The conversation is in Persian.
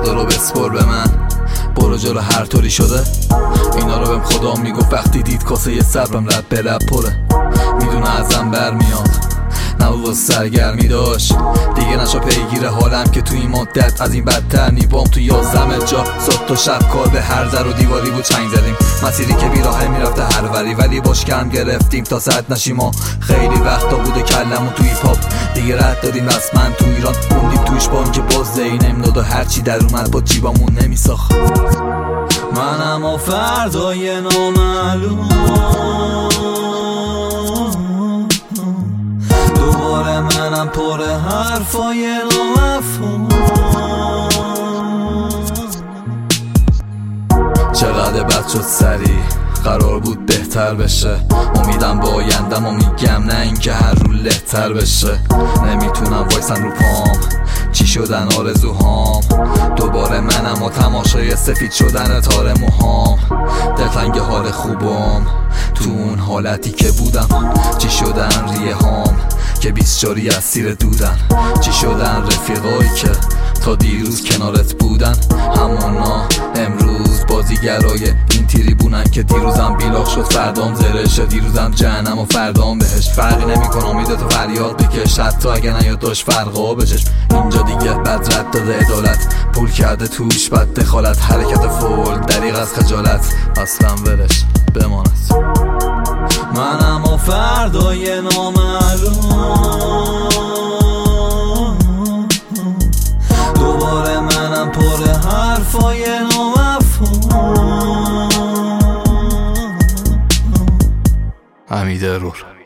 فردا رو بسپر به من، برو جلو هر طوری شده. اینا رو بهم خدا میگفت وقتی دید کاسه صبرم رد به لب پره. میدونه ازم برمیاد نبود سرگرمی داشت دیگه، نشا پیگیر حالم که تو این مدت از این بدتر نیبام. تو 11 جا صبح تا شب کار به هر در و دیواری بود چنگ زدیم، مسیری که بیراهه میرفته هر وری ولی باش کم گرفتیم تا ساعت نشیم. و خیلی وقتا بوده کلمون تو هیپ هاپ دیگه رد دادیم رسما تو ایران موندیم توش با که باز زی نمیداد و هرچی در اومد با جیبامون نمیساخت. منم و فردای نامعلوم دوباره منم پر حرفای نامفهوم. چقدر بد شد سری قرار بود بهتر بشه، امیدم با آیندم و میگم نه اینکه هر رو لهتر بشه. نمیتونم وایسم رو پام چی شدن آرزوهام، دوباره منم و تماشای سفید شدن تار موهام. دلتنگ حال خوبم تو اون حالتی که بودم، چی شدن ریه هام که 24 اسیر دودن، چی شدن رفیقایی که تا دیروز کنارت بودن، همونا امروز بازیگرای این تریبونن که دیروزم بیلاغ شد فردام زرشه، دیروزم جهنم و فردام بهش. فرقی نمیکنه امیدتو فریاد بکش حتی اگه نیاد داشت فرقا بچش. اینجا دیگه بد رد داده عدالت، پول کرده توش بد دخالت، حرکت فول دریغ از خجالت، اصلا ولش بماند. منم و فردای نامعلوم دوباره منم پر حرفای نامفهوم. حمید ارور.